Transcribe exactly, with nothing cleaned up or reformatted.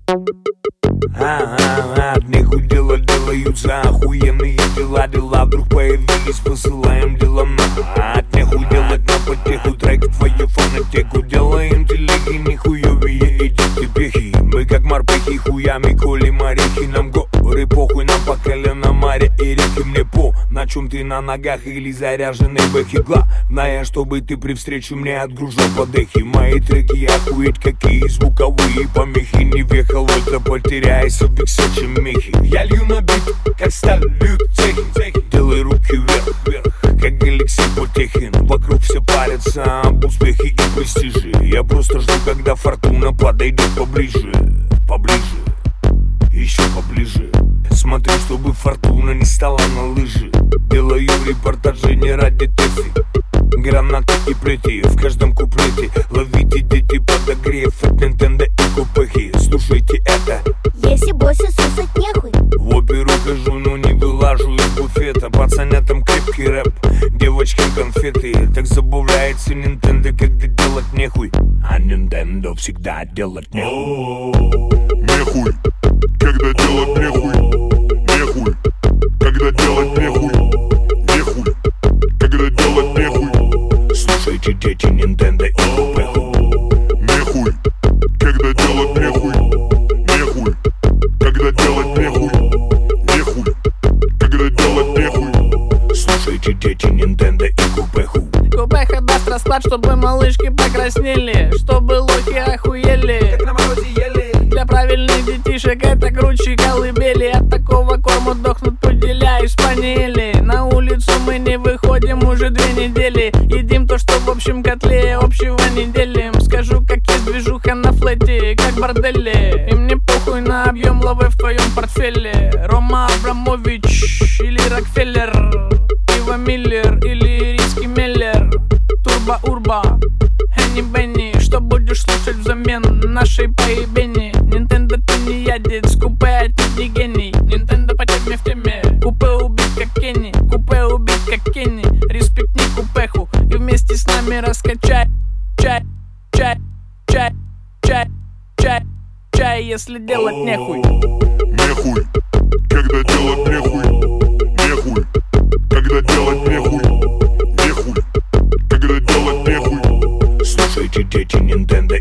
А-а-а, от нехуй дела делаются охуенные дела. Дела вдруг появились, посылаем дела на. От нехуй делать на потеху, трек в твою фонотеку. Делаем телеги, нихуевые эти пехи. Мы как морпехи, хуями колем орехи. Нам горы похуй, нам по колено море и реки. Мне по, на чем ты на ногах или заряженный бэхи. Главное, чтобы ты при встрече мне отгружал подехи. Мои треки охуеть какие звуковые помехи. Не въехал, это потеряйся в биксаче мехи. Я лью на бит, как сталь льют цехи. Делай руки вверх, вверх, как Алексей Потехин. Вокруг все парятся об успехе и престиже. Я просто жду, когда фортуна подойдет поближе. Поближе, еще поближе. Смотри, чтобы фортуна не стала на лыжи. Делаю репортажи не ради тэфи. Гранаты и плети в каждом куплете. Ловите, дети, подогрев от Nintendo и купехи. Слушайте это. Если больше слушать нехуй. В оперу хожу, но не вылажу из буфета. Пацанятам крепкий рэп, девочкам конфеты. Так забавляется Nintendo, когда делать нехуй. А Nintendo всегда делать нехуй. Нехуй, когда делать нехуй. Нехуй, когда делать нехуй. Нехуй, когда делать нехуй. Слушайте, дети, Nintendo и купеху. Нехуй, когда делать нехуй. Нехуй, когда делать нехуй. Нехуй, когда делать нехуй. Слушайте, дети, Nintendo и купеху. Купеха даст расклад, чтобы малышки покраснели, чтобы лохи охуели, Как на морозе ели. для правильных детишек это круче колыбели. От такого корма дохнут пуделя и спаниели. На улицу мы не выходим уже две недели. Едим то, что в общем котле, общего не делим. Скажу, как есть движуха на флете, как борделе. И мне похуй на объем лавы в твоем портфеле. Рома Абрамович или Рокфеллер, Ива Миллер или Риски Меллер, Турбо Урба, Хенни Бенни. Что будешь слушать взамен нашей поебени? Nintendo ты не ядец, купе отнюдь не гений. Nintendo по теме в теме, купе убит как Кенни. Купе убит как Кенни, респектни купеху. И вместе с нами раскачай чай, чай, чай, чай, чай, чай, если делать нехуй. Нехуй, когда делать нехуй. Нехуй, когда делать нехуй. Нехуй, когда делать нехуй. Слушайте, дети, Nintendo